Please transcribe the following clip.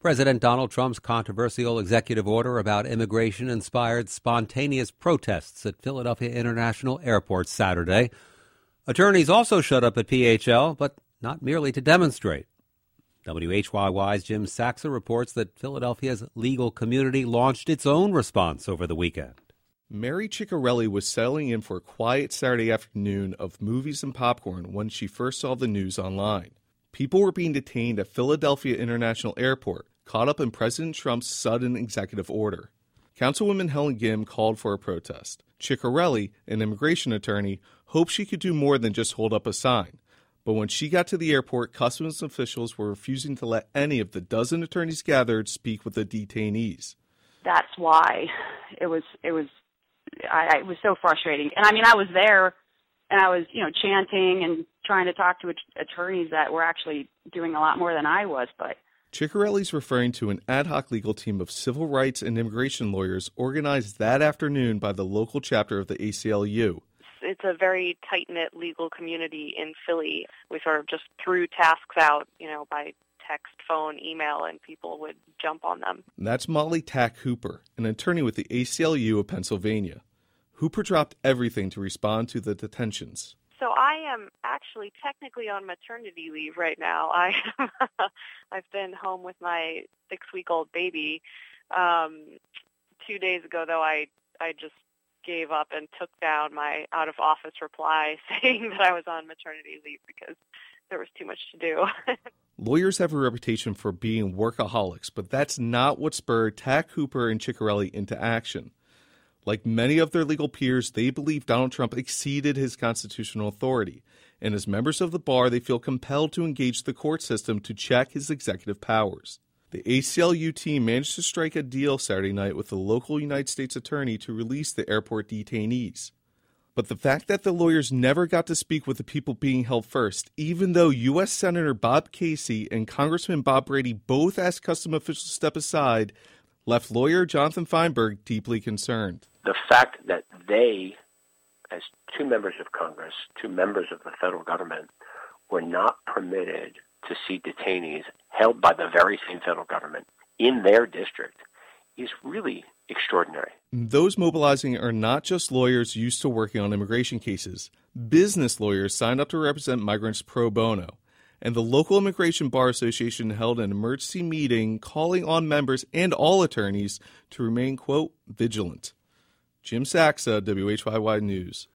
President Donald Trump's controversial executive order about immigration inspired spontaneous protests at Philadelphia International Airport Saturday. Attorneys also showed up at PHL, but not merely to demonstrate. WHYY's Jim Saxa reports that Philadelphia's legal community launched its own response over the weekend. Mary Ciccarelli was settling in for a quiet Saturday afternoon of movies and popcorn when she first saw the news online. People were being detained at Philadelphia International Airport, caught up in President Trump's sudden executive order. Councilwoman Helen Gim called for a protest. Ciccarelli, an immigration attorney, hoped she could do more than just hold up a sign. But when she got to the airport, customs officials were refusing to let any of the dozen attorneys gathered speak with the detainees. That's why it was so frustrating. And I mean, I was there and I was, chanting and trying to talk to attorneys that were actually doing a lot more than I was. But Ciccarelli's referring to an ad hoc legal team of civil rights and immigration lawyers organized that afternoon by the local chapter of the ACLU. It's a very tight-knit legal community in Philly. We sort of just threw tasks out, by text, phone, email, and people would jump on them. And that's Molly Tack Hooper, an attorney with the ACLU of Pennsylvania. Hooper dropped everything to respond to the detentions. So I am actually technically on maternity leave right now. I've been home with my 6-week-old baby. 2 days ago, though, I just gave up and took down my out-of-office reply saying that I was on maternity leave because there was too much to do. Lawyers have a reputation for being workaholics, but that's not what spurred Tack Hooper and Ciccarelli into action. Like many of their legal peers, they believe Donald Trump exceeded his constitutional authority, and as members of the bar, they feel compelled to engage the court system to check his executive powers. The ACLU team managed to strike a deal Saturday night with the local United States attorney to release the airport detainees. But the fact that the lawyers never got to speak with the people being held first, even though U.S. Senator Bob Casey and Congressman Bob Brady both asked custom officials to step aside, left lawyer Jonathan Feinberg deeply concerned. The fact that they, as two members of Congress, two members of the federal government, were not permitted to see detainees held by the very same federal government in their district is really extraordinary. Those mobilizing are not just lawyers used to working on immigration cases. Business lawyers signed up to represent migrants pro bono. And the local Immigration Bar Association held an emergency meeting calling on members and all attorneys to remain, quote, vigilant. Jim Saxa, WHYY News.